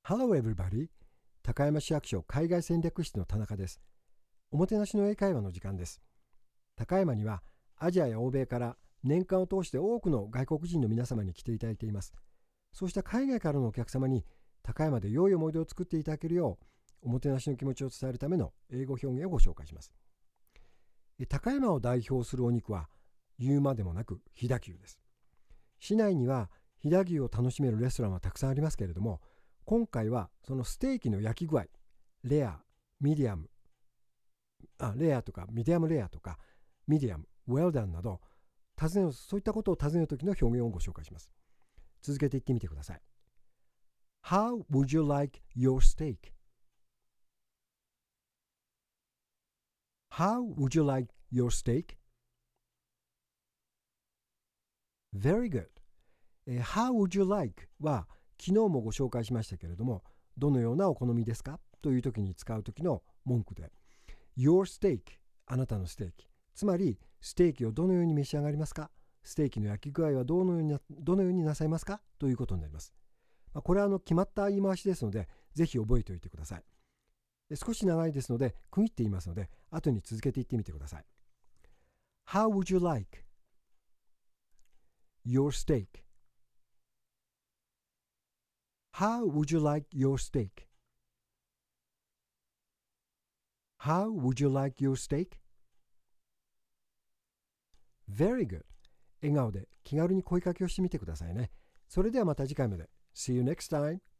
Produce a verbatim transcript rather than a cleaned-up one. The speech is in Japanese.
Hello everybody! 高山市役所海外戦略室の田中です。おもてなしの英会話の時間です。高山にはアジアや欧米から年間を通して多くの外国人の皆様に来ていただいています。そうした海外からのお客様に高山で良い思い出を作っていただけるよう、おもてなしの気持ちを伝えるための英語表現をご紹介します。高山を代表するお肉は言うまでもなく飛騨牛です。市内には飛騨牛を楽しめるレストランはたくさんありますけれども、今回はそのステーキの焼き具合、レア、ミディアム、あレアとかミディアムレアとかミディアム、ウェルダンなど尋ねるそういったことを尋ねるときの表現をご紹介します。続けて言ってみてください。How would you like your steak? How would you like your steak? Very good. How would you like は昨日もご紹介しましたけれども、どのようなお好みですかという時に使う時の文句で、Your steak、あなたのステーキ、つまりステーキをどのように召し上がりますか、ステーキの焼き具合はどのようにな、どのようになさいますかということになります。これはあの決まった言い回しですので、ぜひ覚えておいてください。で少し長いですので、区切って言いますので、後に続けて言ってみてください。How would you like your steak?How would you like your steak? How would you like your steak? Very good. 笑顔で気軽に声かけをしてみてくださいね。それではまた次回まで。See you next time.